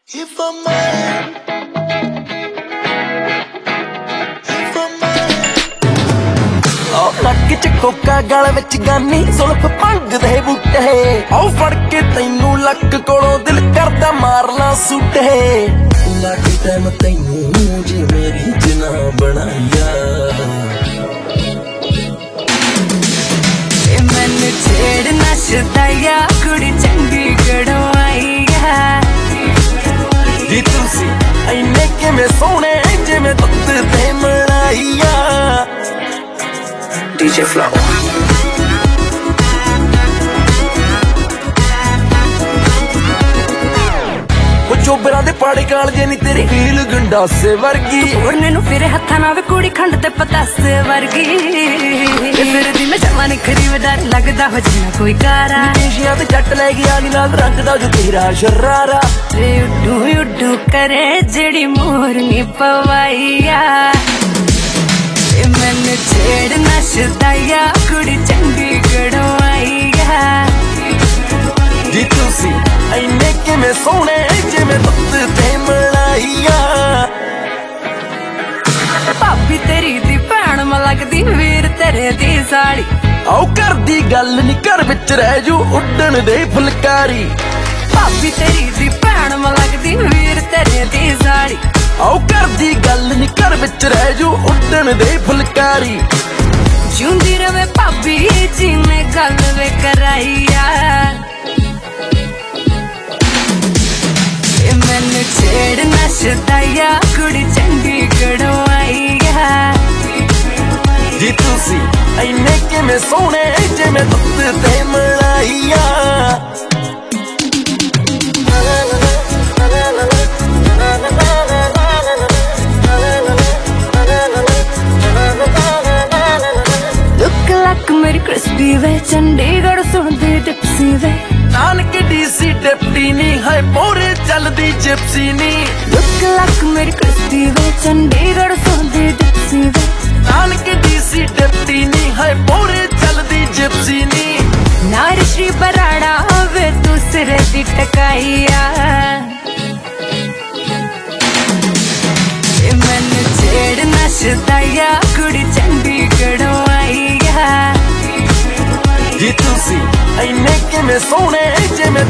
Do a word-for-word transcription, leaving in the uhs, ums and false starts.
If I'm mad, if I'm mad, oh नक च Coca गल विच गानी सुल्फ भंग दे बूटे ओ फड़ के तैनू लक कोलों दिल करदा मार ला सूटे लग टाइम तैनू जे मेरी जना बनाया ए मैनू छेड़ नशदाया कुड़ी चंडीगढ़ों आई दी तुसी इन्ने किवें सोहणे जिवें दुध ते मलाइया D J Flow चोबरा दे पाड़े काल जे नी तेरी हील गंडासे वर्गी उड़ने नु फिरे हत्था ना वे कुड़ी खंड ते पतासे वर्गी फिर दी मैं जवानी खरीदार लगदा हो जिना कोई कारा देशिया ते जट ले गया नी लाल रंग दा जो तेरा शरारा रे उड्डू उड्डू करे जेड़ी मोरनी पवाइया ए मैनू छेड़ नशदाया कुड़ी चंडीगढ़ों आईया दी तुसी इन्ने किवें सोहणे जिवें दुध ते मलाइया भाभी तेरी दी भैण मैं लगदी वीर तेरे दी साड़ी आओ घर दी गल नी घर विच रह जू उड्डण दे फुलकारी भाभी तेरी दी भैण मैं लगदी वीर तेरे दी साड़ी आओ घर दी गल नी घर विच रह जू उड्डण दे फुलकारी जिउंदी रवे भाभी जी ने गल वे कराइया मैनू छेड़ नशदाया कुड़ी चंडीगढ़ों आईया दी तुसी इन्ने किवें सोहणे जिवें दुध ते मलाइया लुक लक मेरी क्रिस्पी वे चंडीगढ़ सुनदी डिप्सी वे नानक डीसी डिप्टी नी है पूरे चलदी जिप्सी नी लुक लक मेरी क्रिस्पी वे चंडीगढ़ सुनदी डिप्सी वे नानक डीसी डिप्टी नी है पूरे चलदी जिप्सी नी नारी श्री बराड़ा वे तू सिरे दी टकाइया ए मैनू छेड़ नशदाया कुड़ी चंडीगढ़ों आईया दी तुसी इन्ने किवें सोहणे जिवें